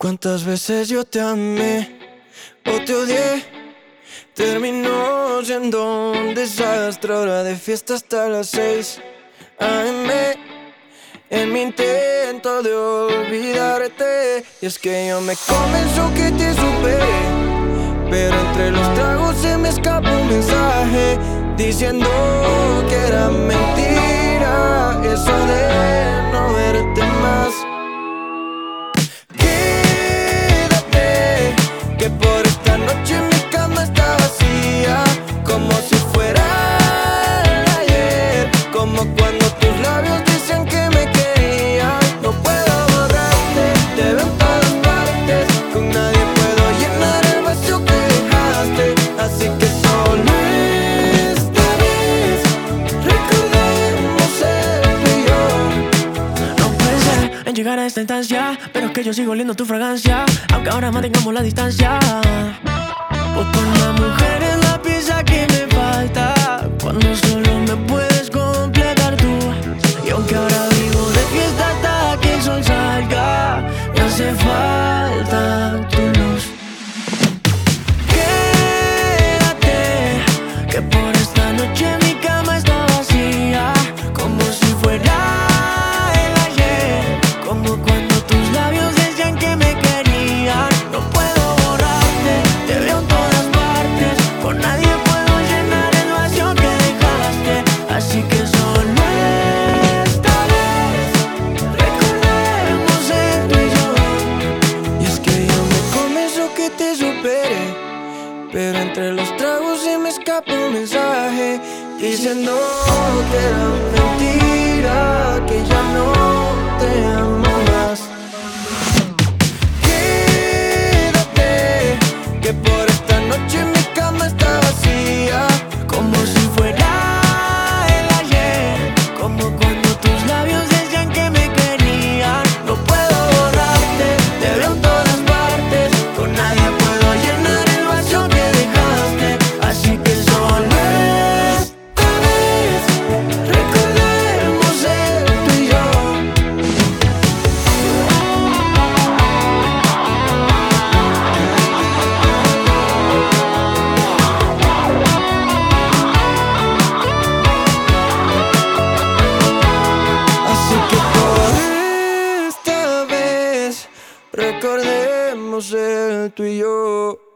¿Cuántas veces yo te amé o te odié? Terminó siendo un desastre, hora de fiesta hasta las 6 AM. En mi intento de olvidarte, y es que yo me convenzo que te superé, pero entre los tragos se me escapó un mensaje diciendo que era mentira eso de no verte más. Quédate, que por esta noche mi cama está vacía, como si fuera el ayer, como cuando tus labios dicen que me querían. No puedo borrarte, te veo en todas partes, con nadie puedo llenar el vacío que dejaste, así que solo esta vez recordemos tú y yo. No puede ser en llegar a esta instancia, pero es que yo sigo oliendo tu fragancia, aunque ahora mantengamos la distancia. Busco una mujer es la pieza que me falta, cuando solo me puedes completar tú. Y aunque ahora vivo de fiesta hasta que el sol salga, me hace falta tu luz. Quédate, que por esta noche mi cama está vacía, como si fuera el ayer, como cuando tus labios decían que me querían. No puedo borrarte, te veo en todas partes, con nadie puedo llenar el vacío que dejaste, así que solo esta vez recordemos tú y yo. Y es que yo me convenzo que te superé, pero entre los tragos se me escapó un mensaje diciendo que era mentira, que ya no te amo más. Quédate, que por esta noche mi cama está vacía, Como si fuera el ayer, como cuando tus labios decían que me querían. No puedo borrarte, te veo en todas partes, con nadie puedo llenar el vacío que dejaste, así que solo esta vez recordemos tú y yo. así que por esta vez recordemos tú y yo.